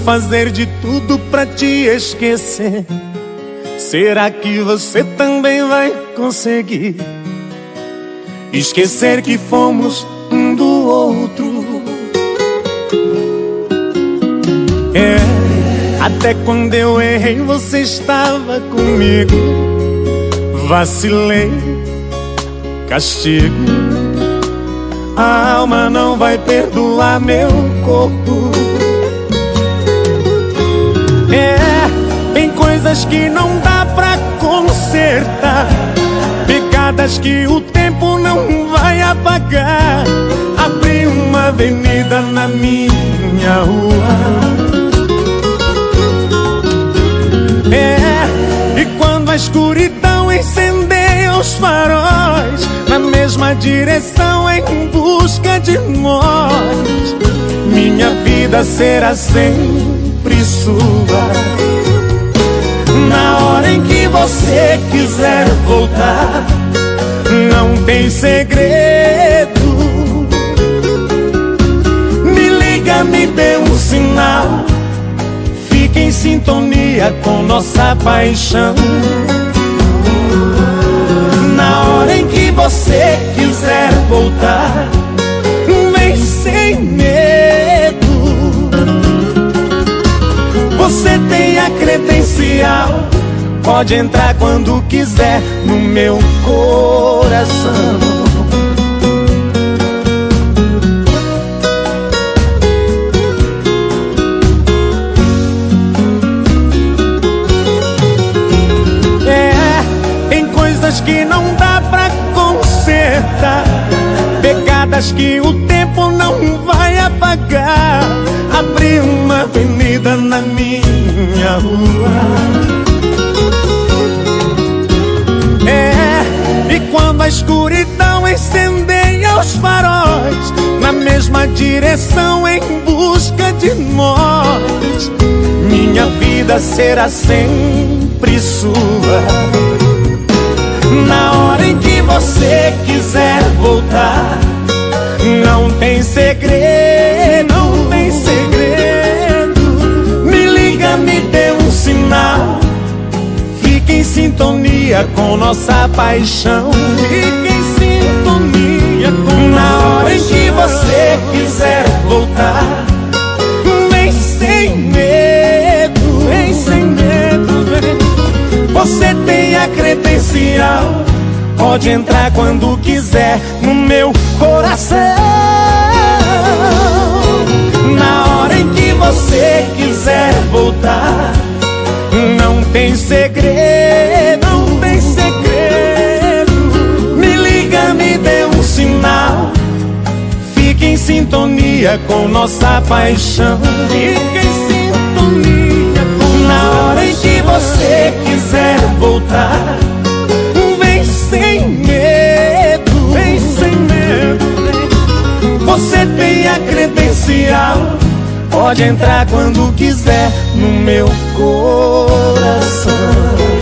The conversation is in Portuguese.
fazer de tudo pra te esquecer. Será que você também vai conseguir esquecer que fomos um do outro? Até quando eu errei você estava comigo. Vacilei, castigo. A alma não vai perdoar meu corpo. Tem coisas que não dá pra consertar, pecadas que o tempo não vai apagar. Abri uma avenida na minha rua. E quando a escuridão incendeia os faróis, na mesma direção em busca de nós, minha vida será sempre sua. Na hora em que você quiser voltar, não tem segredo. Me liga, me dê um sinal, fique em sintonia com nossa paixão. Na hora em que você quiser voltar, vem sem medo. Você tem a credencial, pode entrar quando quiser no meu coração. Que não dá pra consertar, pecadas que o tempo não vai apagar. Abri uma avenida na minha rua. E quando a escuridão incendeia os faróis, na mesma direção em busca de nós, minha vida será sempre sua. Na hora em que você quiser voltar, não tem segredo, não tem segredo. Me liga, me dê um sinal, fique em sintonia com nossa paixão. Fique em sintonia com na hora em que você quiser voltar, vem sem medo, vem sem medo, vem. Você tem a credencial, pode entrar quando quiser no meu coração. Na hora em que você quiser voltar, não tem segredo, não tem segredo. Me liga, me dê um sinal, fique em sintonia com nossa paixão. Fique em sintonia com na hora em que você quiser voltar, vem sem medo, vem sem medo, vem. Você tem a credencial, pode entrar quando quiser no meu coração.